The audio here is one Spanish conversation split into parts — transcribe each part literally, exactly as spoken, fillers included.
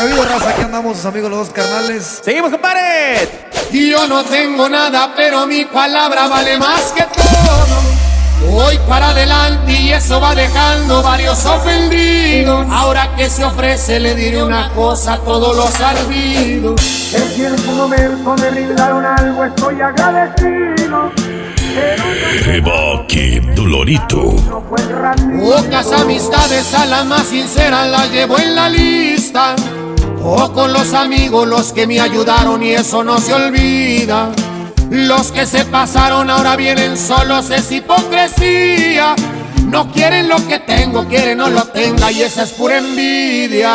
habido, raza? Aquí andamos, amigos, los dos carnales. Seguimos, compadre. Y yo no tengo nada, pero mi palabra vale más que todo. Voy para adelante y eso va dejando varios ofendidos. Ahora que se ofrece le diré una cosa a todos los ardidos. Que si en su momento me brindaron algo estoy agradecido. Reboque do Lorito. Pocas amistades, a las más sinceras las llevo en la lista. Pocos los amigos los que me ayudaron y eso no se olvida. Los que se pasaron ahora vienen solos, es hipocresía. No quieren lo que tengo, quieren no lo tenga y esa es pura envidia.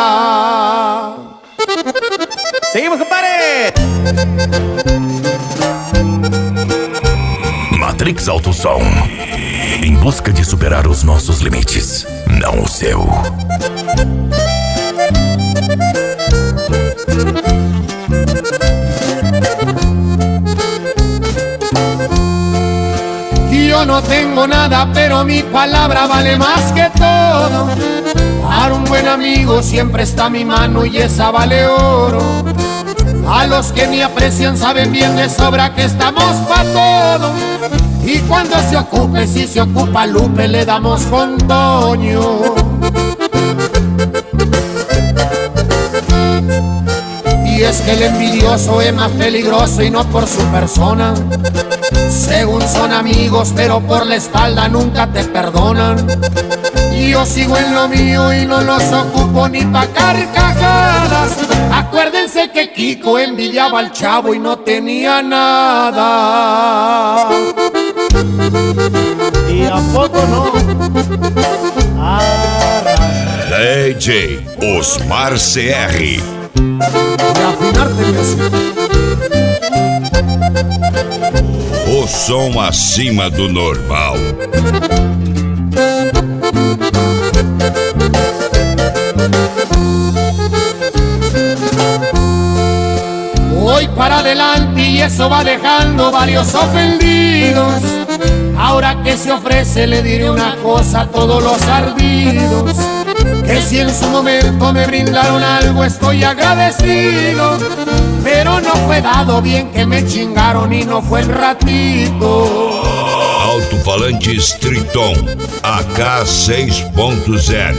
Seguimos, compadre. Matrix Alto Som. Em busca de superar os nossos limites, não o seu. Yo no tengo nada, pero mi palabra vale más que todo. Para un buen amigo siempre está mi mano y esa vale oro. A los que me aprecian saben bien de sobra que estamos pa' todo. Y cuando se ocupe, si se ocupa Lupe, le damos con Toño. Y es que el envidioso es más peligroso y no por su persona. Según son amigos, pero por la espalda nunca te perdonan. Y yo sigo en lo mío y no los ocupo ni pa' carcajadas. Acuérdense que Kiko envidiaba al chavo y no tenía nada. ¿Y a poco no? Ah, D J Osmar C R. Pra afinarte mesmo. O som acima do normal. Voy para adelante y eso va dejando varios ofendidos. Ahora que se ofrece le diré una cosa a todos los ardidos. Que si en su momento me brindaron algo estoy agradecido. Pero no fue dado, bien que me chingaron y no fue el ratito. Alto-falantes Triton A K seis ponto cero.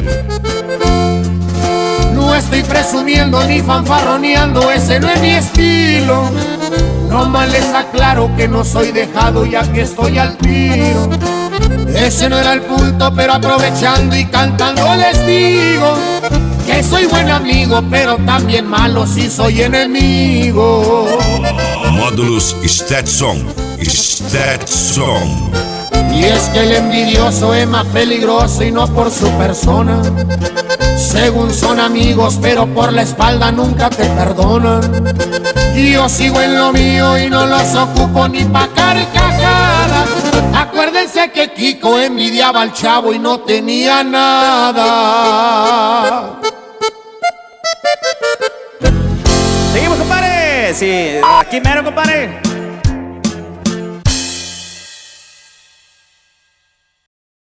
No estoy presumiendo ni fanfarroneando, ese no es mi estilo. Nomás les aclaro que no soy dejado ya que estoy al tiro. Ese no era el punto, pero aprovechando y cantando les digo que soy buen amigo, pero también malo si soy enemigo. Módulos Stetson. Stetson. Y es que el envidioso es más peligroso y no por su persona. Según son amigos, pero por la espalda nunca te perdonan. Y yo sigo en lo mío y no los ocupo ni pa' carcajadas. Acuérdense que Kiko envidiaba al chavo y no tenía nada. Seguimos, compadre. Sí, aquí mero, compadre.